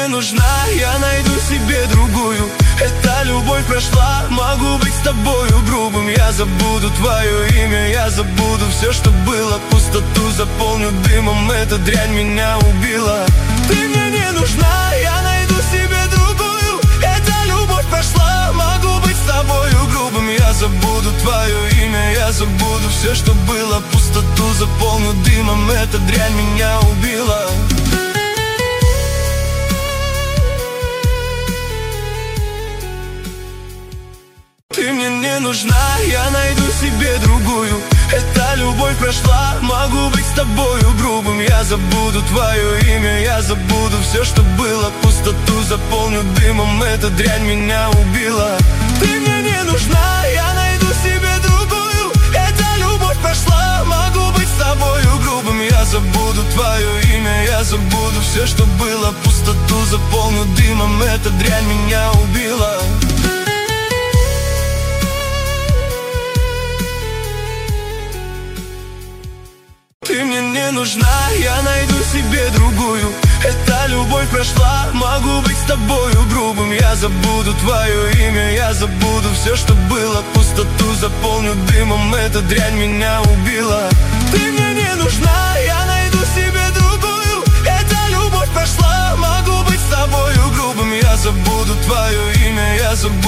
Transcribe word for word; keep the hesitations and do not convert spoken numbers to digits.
не нужна, я найду себе другую. Эта любовь прошла, могу быть с тобою грубым. Я забуду твое имя, я забуду все, что было. Пустоту заполню дымом, эта дрянь меня убила. Ты мне не нужна, я найду себе другую. Эта любовь прошла, могу быть с тобою грубым. Я забуду твое имя, я забуду все, что было. Пустоту заполню дымом, эта дрянь меня убила. Ты мне не нужна, я найду себе другую. Эта любовь прошла, могу быть с тобою грубым. Я забуду твое имя, я забуду все, что было. Пустоту заполню дымом, эта дрянь меня убила. Ты мне не нужна, я найду себе другую. Эта любовь прошла, могу быть с тобою грубым. Я забуду твое имя, я забуду все, что было. Пустоту заполню дымом, эта дрянь меня убила. Ты мне не нужна, я найду себе другую. Эта любовь прошла, могу быть с тобою грубым. Я забуду твое имя, я забуду все, что было. Пустоту заполню дымом, эта дрянь меня убила. Ты мне не нужна, я найду себе другую. Эта любовь прошла, могу быть с тобою грубым. Я забуду твое имя, я забуду